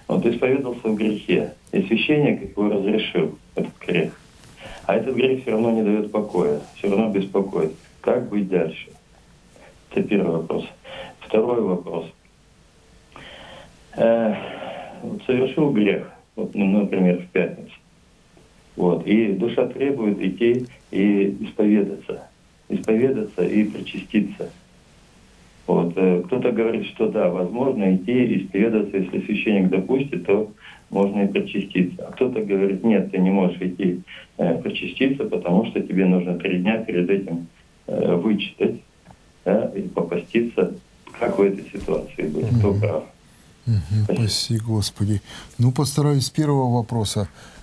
Вот исповедался в грехе, и священник его разрешил, этот грех. А этот грех все равно не дает покоя, все равно беспокоит. Как быть дальше? Это первый вопрос. Второй вопрос. Совершил грех, вот, например, в пятницу. Вот, и душа требует идти и исповедаться и причаститься. Вот, кто-то говорит, что да, возможно идти и исповедаться, если священник допустит, то можно и причаститься. А кто-то говорит, нет, ты не можешь идти причаститься, потому что тебе нужно 3 дня перед этим вычитать, да, и попаститься. Как в этой ситуации быть? Кто прав? Спаси Господи. Ну, постараюсь с первого вопроса,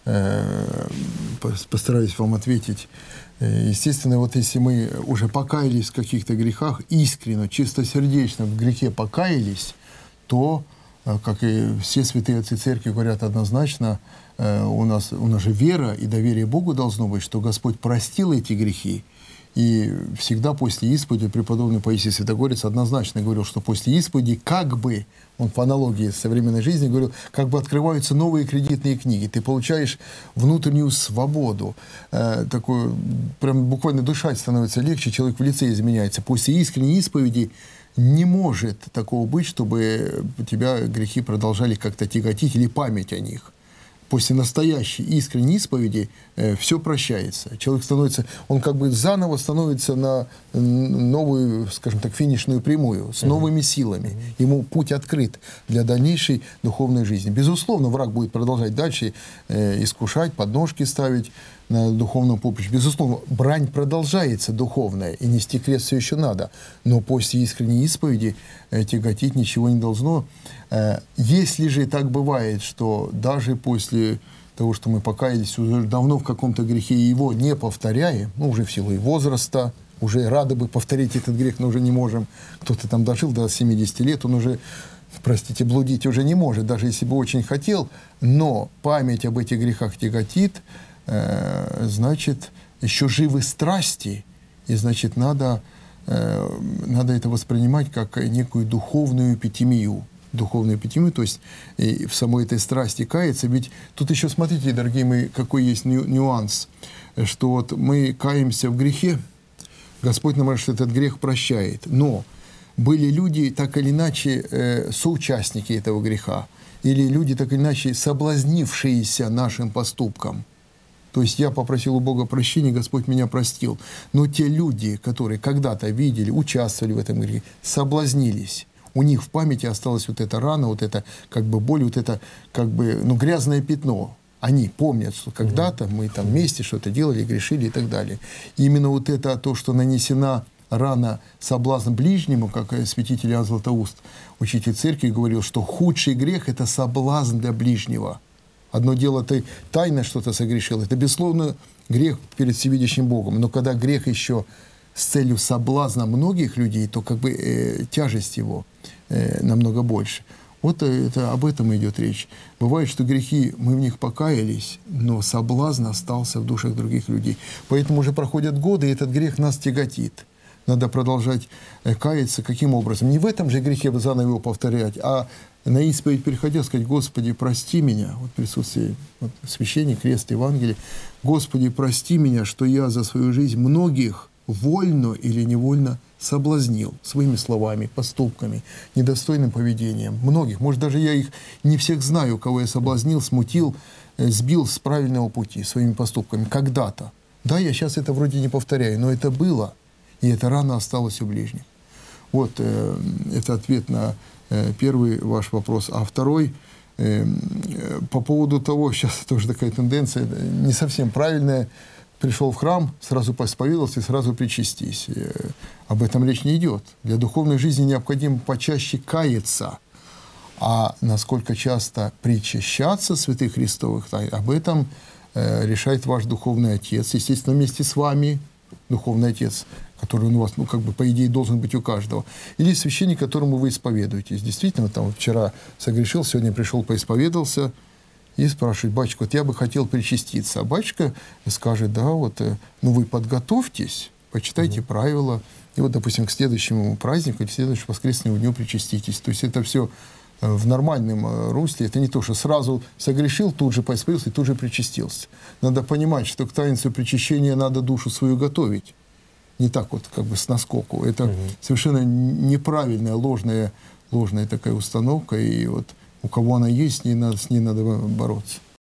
постараюсь вам ответить. Естественно, вот если мы уже покаялись в каких-то грехах, искренне, чистосердечно в грехе покаялись, то, как и все святые отцы церкви говорят однозначно, у нас же вера и доверие Богу должно быть, что Господь простил эти грехи. И всегда после исповеди преподобный Паисий Святогорец однозначно говорил, что после исповеди как бы, он по аналогии с современной жизнью говорил, как бы открываются новые кредитные книги. Ты получаешь внутреннюю свободу. Такую, прям буквально дышать становится легче, человек в лице изменяется. После искренней исповеди не может такого быть, чтобы тебя грехи продолжали как-то тяготить или память о них. После настоящей искренней исповеди все прощается. Человек становится, он как бы заново становится на новую, скажем так, финишную прямую, с новыми силами. Ему путь открыт для дальнейшей духовной жизни. Безусловно, враг будет продолжать дальше искушать, подножки ставить на духовном поприще. Безусловно, брань продолжается духовная, и нести крест все еще надо. Но после искренней исповеди тяготить ничего не должно. Если же так бывает, что даже после того, что мы покаялись уже давно в каком-то грехе, и его не повторяем, ну, уже в силу и возраста, уже рады бы повторить этот грех, но уже не можем. Кто-то там дожил до 70 лет, он уже, простите, блудить уже не может, даже если бы очень хотел, но память об этих грехах тяготит, значит, еще живы страсти, и, значит, надо это воспринимать как некую духовную эпитемию. Духовную эпитемию, то есть в самой этой страсти каяться. Ведь тут еще, смотрите, дорогие мои, какой есть нюанс, что вот мы каемся в грехе, Господь нам говорит, что этот грех прощает, но были люди, так или иначе, соучастники этого греха, или люди, так или иначе, соблазнившиеся нашим поступком. То есть я попросил у Бога прощения, Господь меня простил. Но те люди, которые когда-то видели, участвовали в этом грехе, соблазнились. У них в памяти осталась вот эта рана, вот эта как бы боль, вот это как бы, ну, грязное пятно. Они помнят, что когда-то мы там вместе что-то делали, грешили и так далее. И именно вот это то, что нанесена рана соблазн ближнему, как святитель Иоанн Златоуст, учитель церкви, говорил, что худший грех – это соблазн для ближнего. Одно дело, ты тайно что-то согрешил, это, безусловно, грех перед всевидящим Богом. Но когда грех еще с целью соблазна многих людей, то как бы тяжесть его намного больше. Вот это, об этом идет речь. Бывает, что грехи, мы в них покаялись, но соблазн остался в душах других людей. Поэтому уже проходят годы, и этот грех нас тяготит. Надо продолжать каяться. Каким образом? Не в этом же грехе заново его повторять, а на исповедь переходя, сказать: Господи, прости меня, вот в присутствии священника, крест, Евангелие, Господи, прости меня, что я за свою жизнь многих вольно или невольно соблазнил своими словами, поступками, недостойным поведением. Многих, может, даже я их не всех знаю, кого я соблазнил, смутил, сбил с правильного пути своими поступками когда-то. Да, я сейчас это вроде не повторяю, но это было, и эта рана осталась у ближних. Вот это ответ на первый ваш вопрос. А второй, по поводу того, сейчас тоже такая тенденция, не совсем правильная, пришел в храм, сразу поисповедовался и сразу причастись. Об этом речь не идет. Для духовной жизни необходимо почаще каяться. А насколько часто причащаться святых христовых тайн, об этом решает ваш духовный отец, естественно, вместе с вами, духовный отец, который у вас, ну, как бы, по идее, должен быть у каждого, или священник, которому вы исповедуетесь. Действительно, там, вчера согрешил, сегодня пришел, поисповедовался, и спрашивает: батюшка, вот я бы хотел причаститься. А батюшка скажет: да, вот, ну, вы подготовьтесь, почитайте правила, и вот, допустим, к следующему празднику, к следующему воскресному дню причаститесь. То есть это все в нормальном русле. Это не то, что сразу согрешил, тут же поисповедался и тут же причастился. Надо понимать, что к таинству причащения надо душу свою готовить. Не так вот, как бы с наскоку. Это совершенно неправильная, ложная такая установка. И вот у кого она есть, с ней надо бороться.